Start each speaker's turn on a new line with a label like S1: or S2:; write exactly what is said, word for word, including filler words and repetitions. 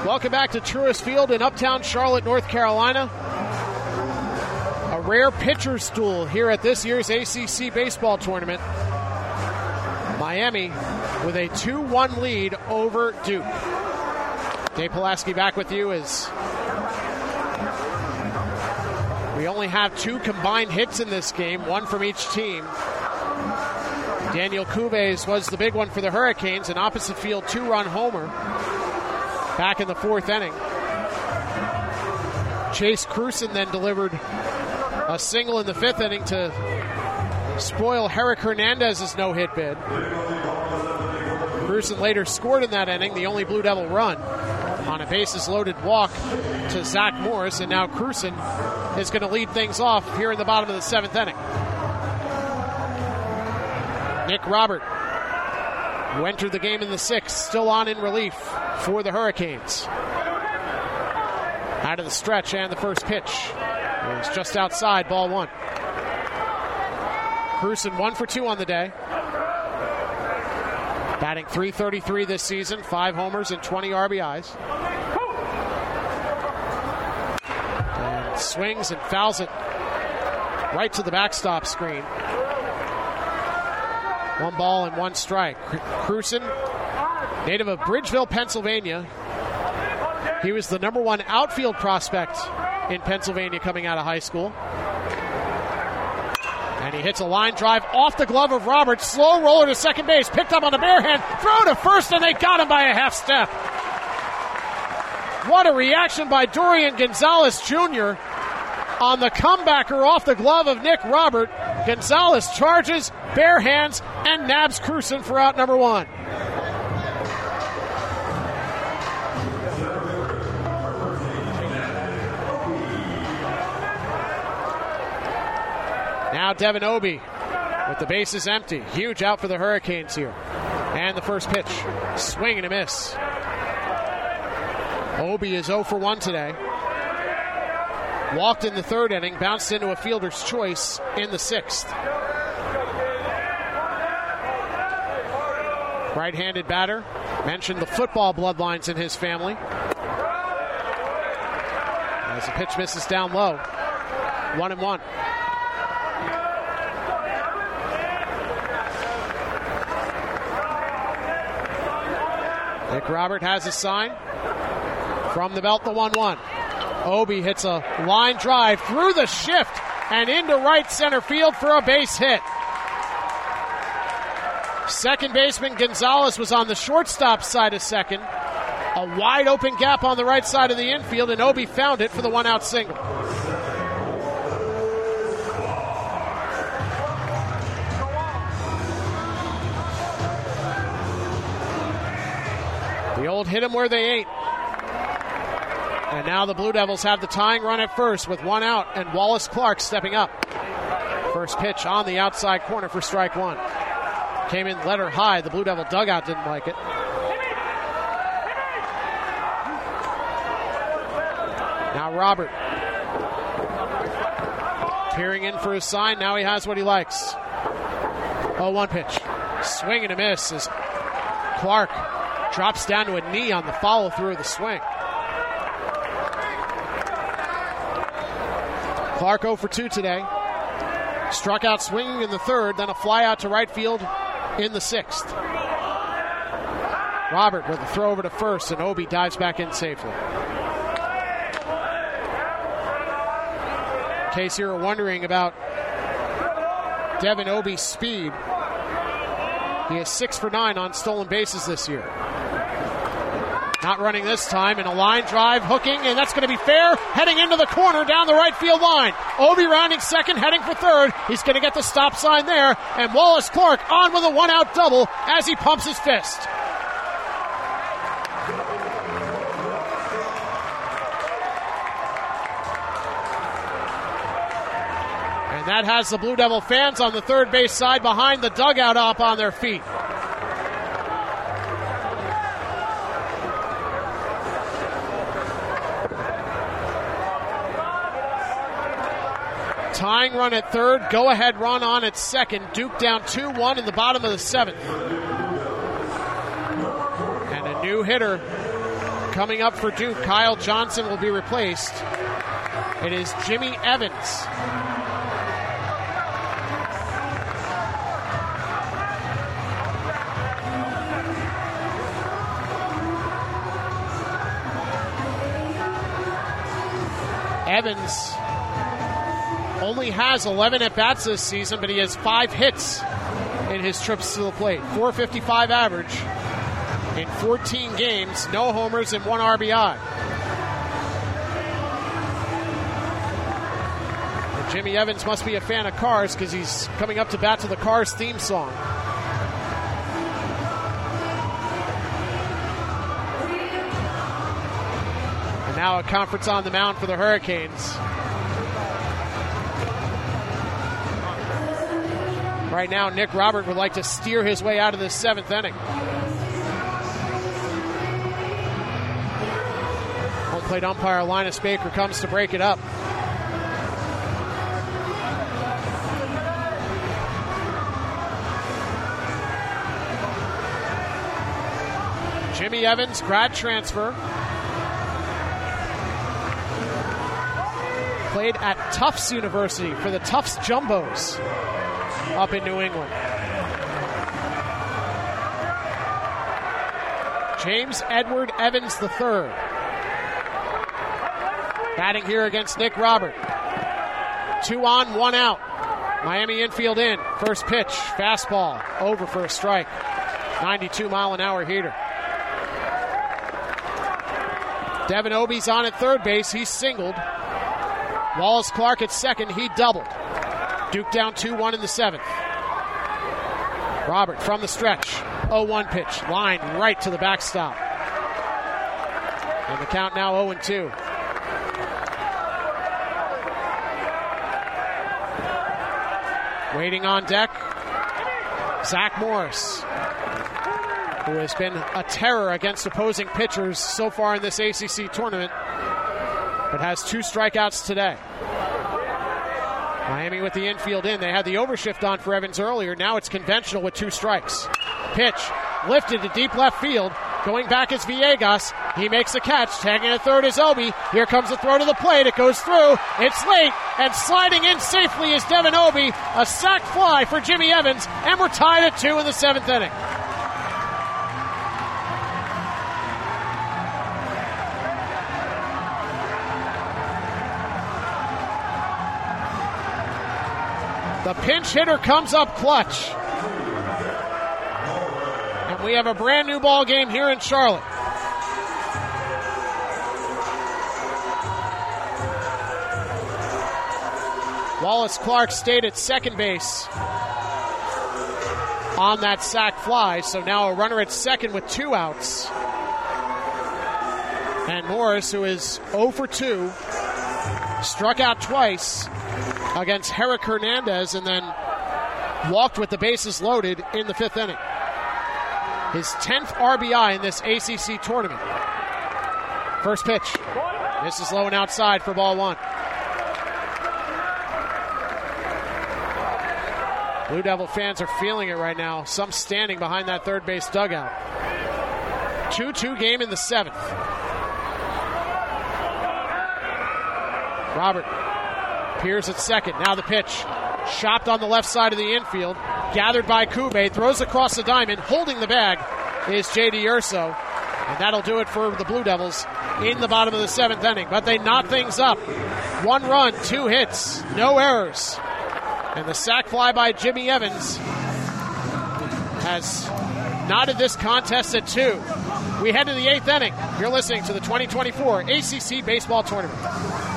S1: Welcome back to Truist Field in Uptown Charlotte, North Carolina. A rare pitcher's duel here at this year's A C C baseball tournament. Miami with a two one lead over Duke. Dave Pulaski back with you as we only have two combined hits in this game, one from each team. Daniel Cuves was the big one for the Hurricanes, an opposite field two-run homer back in the fourth inning. Chase Cruson then delivered a single in the fifth inning to spoil Herrick Hernandez's no-hit bid. Cruson later scored in that inning, the only Blue Devil run, on a bases-loaded walk to Zach Morris, and now Cruson is going to lead things off here in the bottom of the seventh inning. Nick Robert, who entered the game in the sixth, still on in relief for the Hurricanes. Out of the stretch and the first pitch. It was just outside, ball one. Cruson one for two on the day. Batting three thirty-three this season, five homers and twenty R B Is. And swings and fouls it right to the backstop screen. One ball and one strike. Cruson, native of Bridgeville, Pennsylvania. He was the number one outfield prospect in Pennsylvania coming out of high school. And he hits a line drive off the glove of Roberts. Slow roller to second base. Picked up on the bare hand. Throw to first, and they got him by a half step. What a reaction by Dorian Gonzalez Junior on the comebacker off the glove of Nick Robert. Gonzalez charges, bare hands, and nabs Cruson for out number one. Now Devin Obie with the bases empty. Huge out for the Hurricanes here. And the first pitch. Swing and a miss. Obie is oh for one today. Walked in the third inning, bounced into a fielder's choice in the sixth. Right-handed batter. Mentioned the football bloodlines in his family. As the pitch misses down low. One and one. Nick Robert has a sign. From the belt, the one one. Obie hits a line drive through the shift and into right center field for a base hit. Second baseman Gonzalez was on the shortstop side of second. A wide open gap on the right side of the infield, and Obie found it for the one out single. The old hit 'em where they ain't. And now the Blue Devils have the tying run at first with one out, and Wallace Clark stepping up. First pitch on the outside corner for strike one. Came in letter high. The Blue Devil dugout didn't like it. Now Robert. Peering in for his sign. Now he has what he likes. oh one pitch. Swing and a miss as Clark drops down to a knee on the follow-through of the swing. Clark oh for two today. Struck out swinging in the third, then a fly out to right field in the sixth. Robert with a throw over to first, and Obie dives back in safely. In case you're wondering about Devin Obie's speed, he is six for nine on stolen bases this year. Not running this time, and a line drive hooking, and that's going to be fair. Heading into the corner down the right field line. Obie rounding second, heading for third. He's going to get the stop sign there, and Wallace Clark on with a one-out double as he pumps his fist. And that has the Blue Devil fans on the third base side behind the dugout up on their feet. Tying run at third, go-ahead run on at second. Duke down two one in the bottom of the seventh. And a new hitter Coming up for Duke, Kyle Johnson will be replaced. It is Jimmy Evans. Evans only has eleven at-bats this season, but he has five hits in his trips to the plate. four fifty-five average in fourteen games, no homers and one R B I. And Jimmy Evans must be a fan of Cars because he's coming up to bat to the Cars theme song. And now a conference on the mound for the Hurricanes. Right now, Nick Robert would like to steer his way out of this seventh inning. Home plate umpire Linus Baker comes to break it up. Jimmy Evans, grad transfer. Played at Tufts University for the Tufts Jumbos up in New England. James Edward Evans the third. Batting here against Nick Robert. Two on, one out. Miami infield in. First pitch, fastball, over for a strike. ninety-two mile an hour heater. Devin Obie's on at third base. He's singled. Wallace Clark at second. He doubled. Duke down two one in the seventh. Robert from the stretch. oh one pitch. Line right to the backstop. And the count now oh and two. Waiting on deck, Zach Morris, who has been a terror against opposing pitchers so far in this A C C tournament, but has two strikeouts today. Miami with the infield in. They had the overshift on for Evans earlier. Now it's conventional with two strikes. Pitch lifted to deep left field. Going back is Villegas. He makes a catch. Tagging at third is Obie. Here comes the throw to the plate. It goes through. It's late. And sliding in safely is Devin Obie. A sac fly for Jimmy Evans. And we're tied at two in the seventh inning. The pinch hitter comes up clutch. And we have a brand new ball game here in Charlotte. Wallace Clark stayed at second base on that sac fly, so now a runner at second with two outs. And Morris, who is oh for two, struck out twice against Herrick Hernandez and then walked with the bases loaded in the fifth inning. His tenth R B I in this A C C tournament. First pitch. This is low and outside for ball one. Blue Devil fans are feeling it right now. Some standing behind that third base dugout. two two game in the seventh. Robert Pierce at second. Now the pitch. Chopped on the left side of the infield. Gathered by Kube. Throws across the diamond. Holding the bag is J D Urso. And that'll do it for the Blue Devils in the bottom of the seventh inning. But they knot things up. One run, two hits, no errors. And the sac fly by Jimmy Evans has knotted this contest at two. We head to the eighth inning. You're listening to the twenty twenty-four A C C Baseball Tournament.